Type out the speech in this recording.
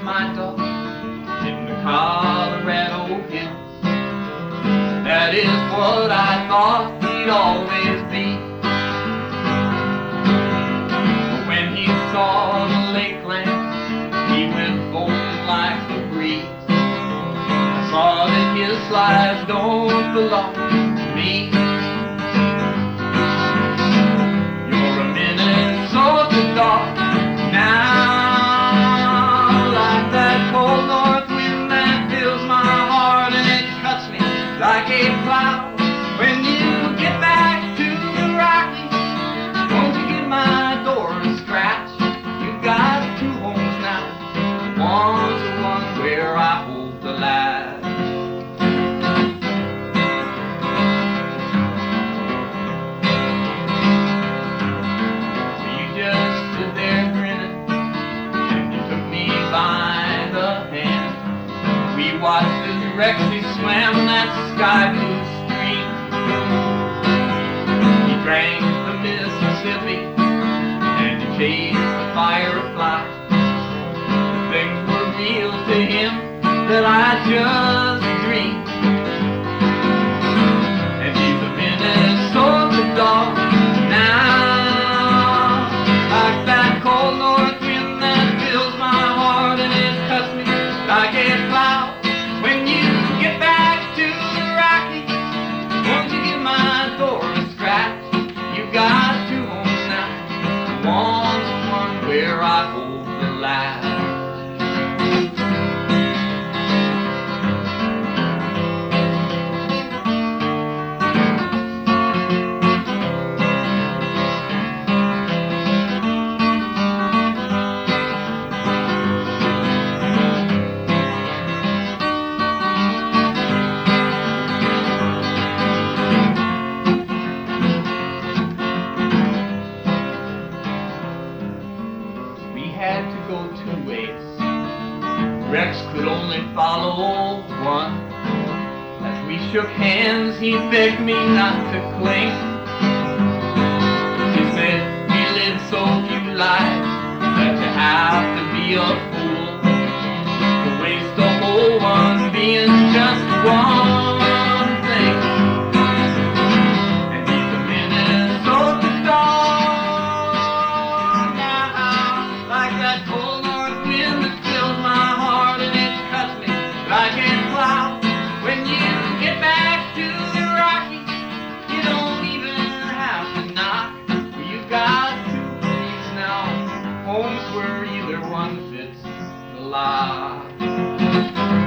my dog in the Colorado hills. That is what I thought he'd always be. But when he saw the lakeland, he went bold like the breeze. I saw that his life don't belong to me. You're a Minnesota dog now, like that cold north wind that fills my heart and it cuts me like a cloud. When you get back to the Rockies, won't you give my door a scratch? You've got two homes now. One's the one where I hold the latch. You just stood there grinning, and you took me by the hand. We watched as Rexy swam that sky blue stream. He drank the Mississippi, and he chased the firefly. Things were real to him that I just dreamed. And he's a Minnesota dog now, like that cold north wind that fills my heart and it cuts me like a cloud. When you get back to the Rockies, won't you give my door a scratch? You've got two homes now. One's the one where I hold the latch. We had to go two ways. Rex could only follow one. As we shook hands, he begged me not to cling. He said, we live so few lives that you have to be a fool to waste the whole one being just one thing. And he's a Minnesota dog now, like that cold north wind that fills my heart and it cuts me like a cloud. When you get back to the Rockies, you don't even have to knock. You've got two keys now, homes where either one fits the lock.